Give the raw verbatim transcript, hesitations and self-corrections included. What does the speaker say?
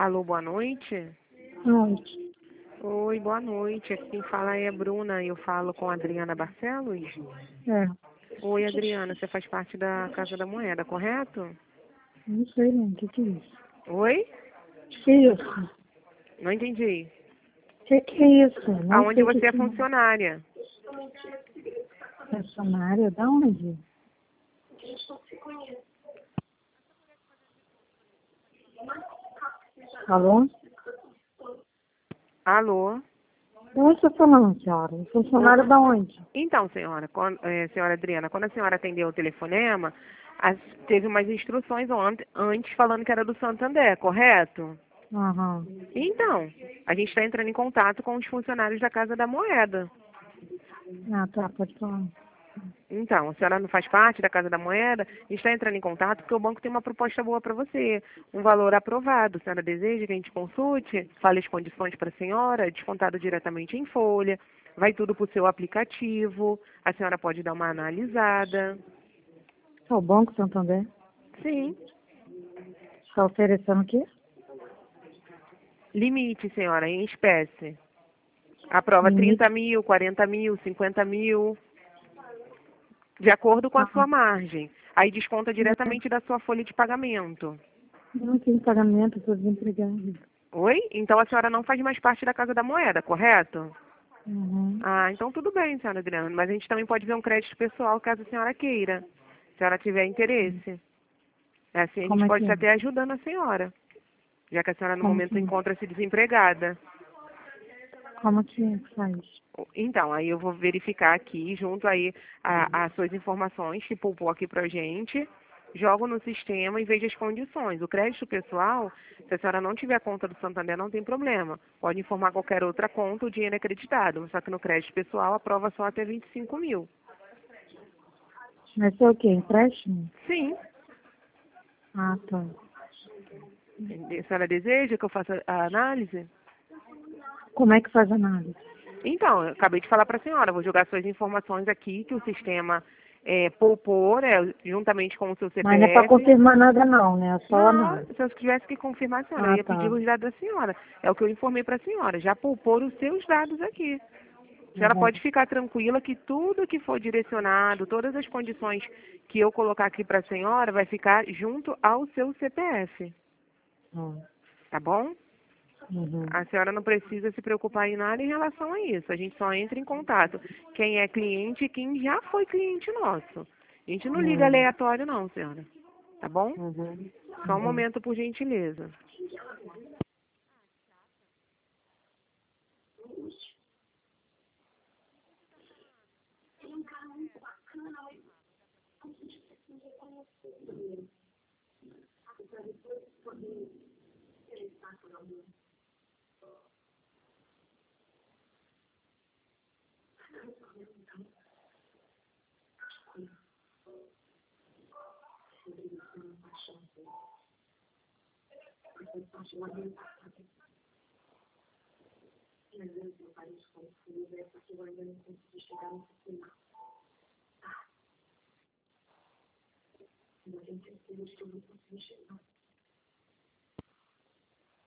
Alô, boa noite. Noite. Oi, boa noite. Aqui quem fala é a Bruna. Eu falo com a Adriana Barcelos. É. Oi, Adriana. Você faz parte da Casa da Moeda, correto? Não sei não. O que que é isso? Oi? O que é isso? Não entendi. O que que é isso? Não Aonde sei o que você é que é. funcionária? Funcionária? Da onde? Alô? Alô? De onde você tá falando, senhora? Funcionária da onde? Então, senhora, quando, eh, senhora Adriana, quando a senhora atendeu o telefonema, as- teve umas instruções ont- antes falando que era do Santander, correto? Aham. Então, a gente está entrando em contato com os funcionários da Casa da Moeda. Ah, tá. Pode falar. Então, a senhora não faz parte da Casa da Moeda, a gente está entrando em contato porque o banco tem uma proposta boa para você, um valor aprovado. A senhora deseja que a gente consulte, fale as condições para a senhora, descontado diretamente em folha, vai tudo para o seu aplicativo, a senhora pode dar uma analisada. É o Banco Santander? Sim. Está oferecendo o quê? Limite, senhora, em espécie. Aprova Limite? trinta mil, quarenta mil, cinquenta mil, de acordo com a Ah, sua margem. Aí desconta é. diretamente da sua folha de pagamento. Não tem pagamento, estou desempregado. Oi? Então a senhora não faz mais parte da Casa da Moeda, correto? Uhum. Ah, então tudo bem, senhora Adriana. Mas a gente também pode ver um crédito pessoal caso a senhora queira. Se a senhora tiver interesse. Assim a gente Como é pode que estar é? até ajudando a senhora, já que a senhora no Como que momento é? encontra-se desempregada. Como que é que faz? Então, aí eu vou verificar aqui, junto aí a- as suas informações que poupou aqui pra gente, jogo no sistema e vejo as condições. O crédito pessoal, se a senhora não tiver conta do Santander, não tem problema. Pode informar qualquer outra conta, o dinheiro é acreditado. Só que no crédito pessoal, aprova só até vinte e cinco mil. Mas é o quê? Empréstimo? Sim. Ah, tá. A senhora deseja que eu faça a análise? Como é que faz a análise? Então, eu acabei de falar para a senhora, vou jogar suas informações aqui, que o sistema é, poupou, né, juntamente com o seu Mas não é para C P F. confirmar nada não, né? É só a Não, análise. se eu tivesse que confirmar a senhora, eu Ah, ia pedir tá. os dados da senhora. É o que eu informei para a senhora. Já poupou os seus dados aqui. A senhora Uhum. pode ficar tranquila que tudo que for direcionado, todas as condições que eu colocar aqui para a senhora, vai ficar junto ao seu C P F. Uhum. Tá bom? Uhum. A senhora não precisa se preocupar em nada em relação a isso. A gente só entra em contato. Quem é cliente e quem já foi cliente nosso. A gente não liga Uhum. aleatório não, senhora. Tá bom? Uhum. Só um Uhum. momento, por gentileza.